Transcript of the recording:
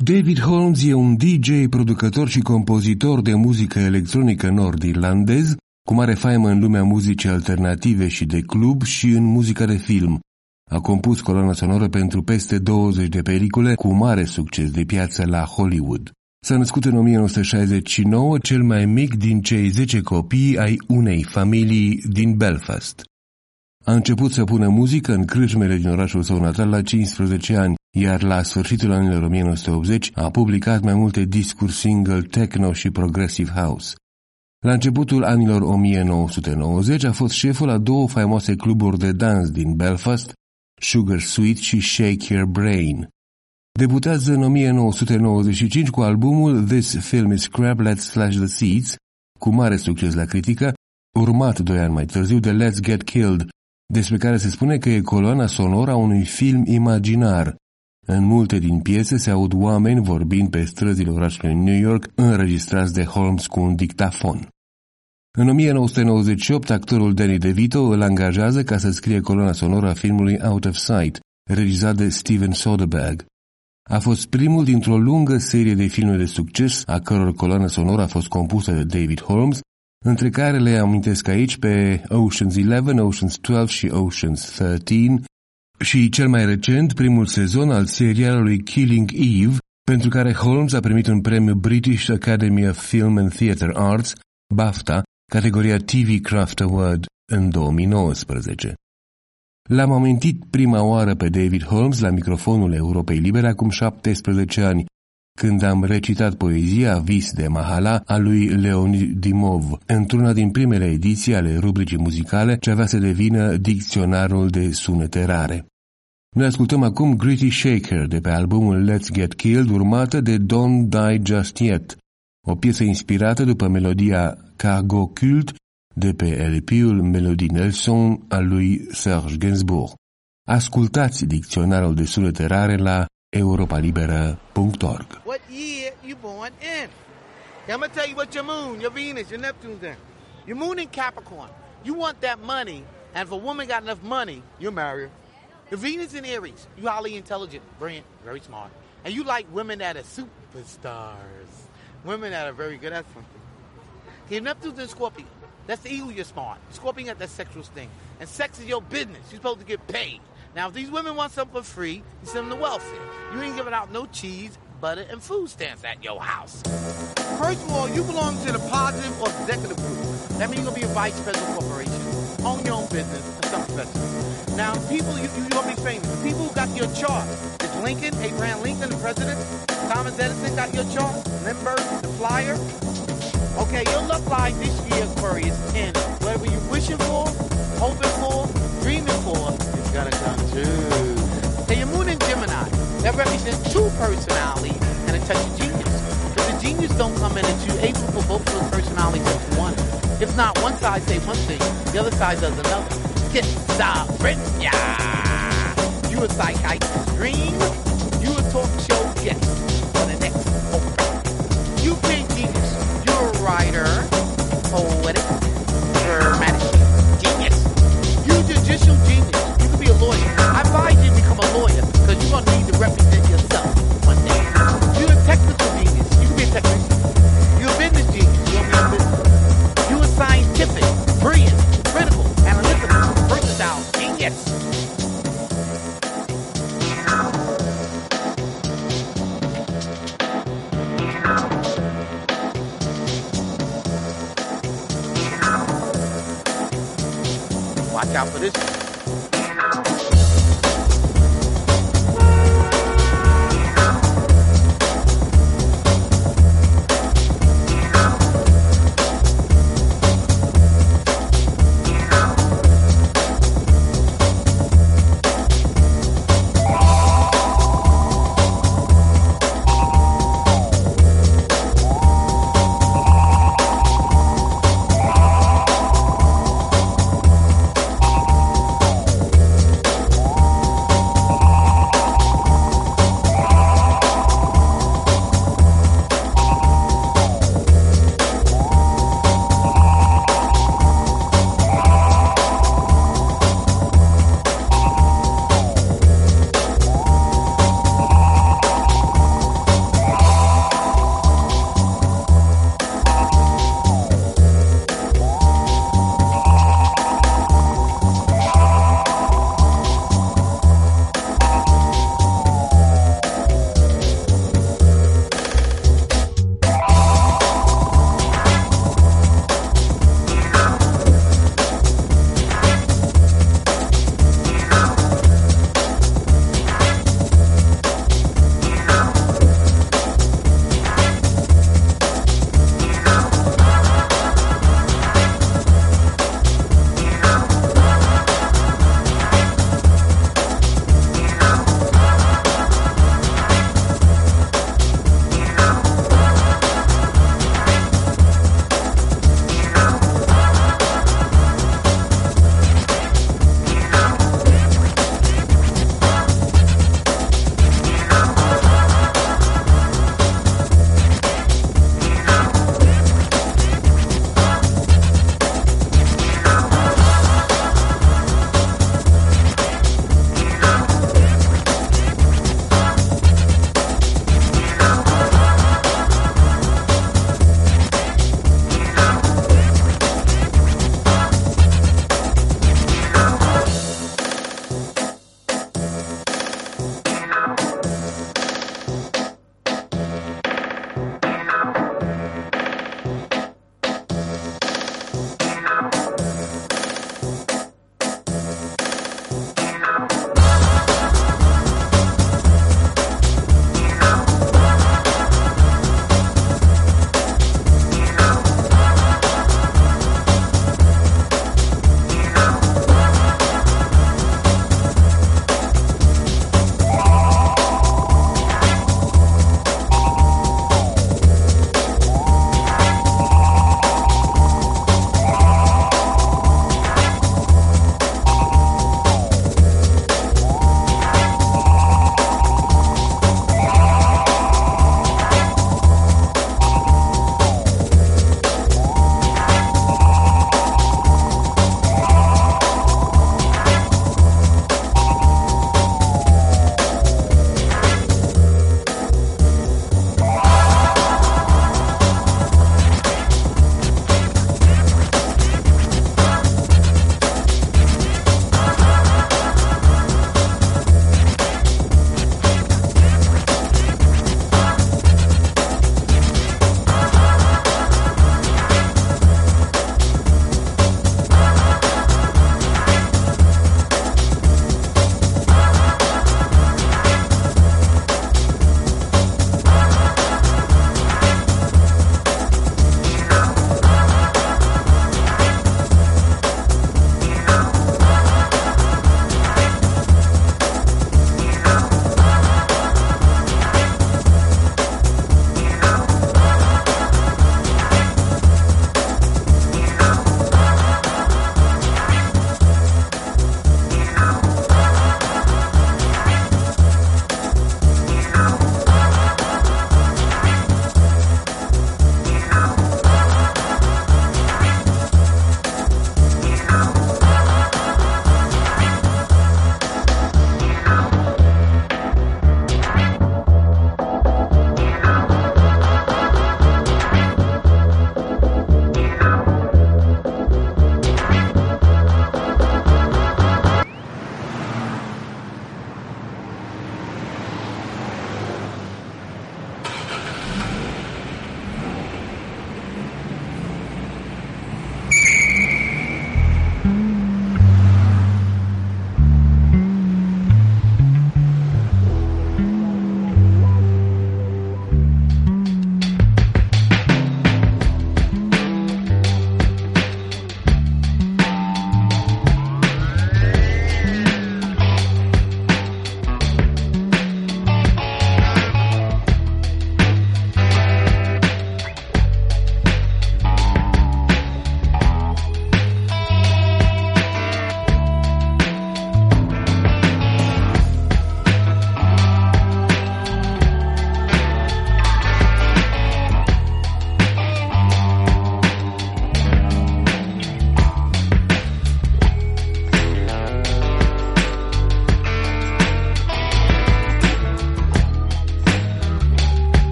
David Holmes e un DJ, producător și compozitor de muzică electronică nord-irlandez, cu mare faimă în lumea muzicii alternative și de club și în muzica de film. A compus coloana sonoră pentru peste 20 de pelicule cu mare succes de piață la Hollywood. S-a născut în 1969, cel mai mic din cei 10 copii ai unei familii din Belfast. A început să pună muzică în crâșmele din orașul său natal la 15 ani, iar la sfârșitul anilor 1980 a publicat mai multe discuri single techno și progressive house. La începutul anilor 1990 a fost șeful a două faimoase cluburi de dans din Belfast, Sugar Sweet și Shake Your Brain. Debutează în 1995 cu albumul This Film is Crap, Let's Slash the Seats, cu mare succes la critică, urmat 2 ani mai târziu de Let's Get Killed, despre care se spune că e coloana sonoră a unui film imaginar. În multe din piese se aud oameni vorbind pe străzile orașului New York, înregistrați de Holmes cu un dictafon. În 1998, actorul Danny DeVito îl angajează ca să scrie coloana sonoră a filmului Out of Sight, regizat de Steven Soderbergh. A fost primul dintr-o lungă serie de filme de succes, a căror coloană sonoră a fost compusă de David Holmes, între care le amintesc aici pe Ocean's 11, Ocean's 12 și Ocean's 13 și cel mai recent, primul sezon al serialului Killing Eve, pentru care Holmes a primit un premiu British Academy of Film and Theatre Arts, BAFTA, categoria TV Craft Award, în 2019. L-am amintit prima oară pe David Holmes la microfonul Europei Libere acum 17 ani, când am recitat poezia Vis de Mahala a lui Leonid Dimov, într-una din primele ediții ale rubricii muzicale ce avea să devină dicționarul de sunete rare. Noi ascultăm acum Gritty Shaker de pe albumul Let's Get Killed, urmată de Don't Die Just Yet, o piesă inspirată după melodia Cargo Cult de pe LP-ul Melody Nelson al lui Serge Gainsbourg. Ascultați dicționarul de sunete rare la europalibera.org. What year you born in? I'm gonna tell you what your moon, your Venus, your Neptune's in. Your moon in Capricorn. You want that money, and if a woman got enough money, you'll marry her. Your Venus in Aries. You highly intelligent, brilliant, very smart. And you like women that are superstars. Women that are very good at something. Your Neptune's in Scorpio. That's the eagle, you're smart. Scorpion got that sexual sting. And sex is your business. You're supposed to get paid. Now, if these women want something for free, you send them to welfare. You ain't giving out no cheese, butter, and food stamps at your house. First of all, you belong to the positive or executive group. That means you're going to be a vice president of a corporation, own your own business, and something special. Now, people, you're going to be famous. The people who got your chart, it's Lincoln, Abraham Lincoln, the president, Thomas Edison got your chart, Lindbergh, the flyer. Okay, your luck line this year, Aquarius, in whatever you're wishing for, hoping for, dreaming for, it's gonna come true. Okay, your moon in Gemini, that represents two personalities and a touch of genius. But the genius don't come in until you're able for both of those personalities into one. If not, one side say one thing, the other side does another. Get schizophrenia. You a psychiatrist dream, you a talk show guest for the next Oprah. You pay genius. Writer, poetic, dramatic, genius. You judicial genius. You can be a lawyer. I advise you to become a lawyer because you're going to need to represent yourself one day. You're a technical genius. You can be a technician. You're a business genius. You're going to be a business. You're a scientific, brilliant, critical, analytical, versatile genius. Watch out for this one.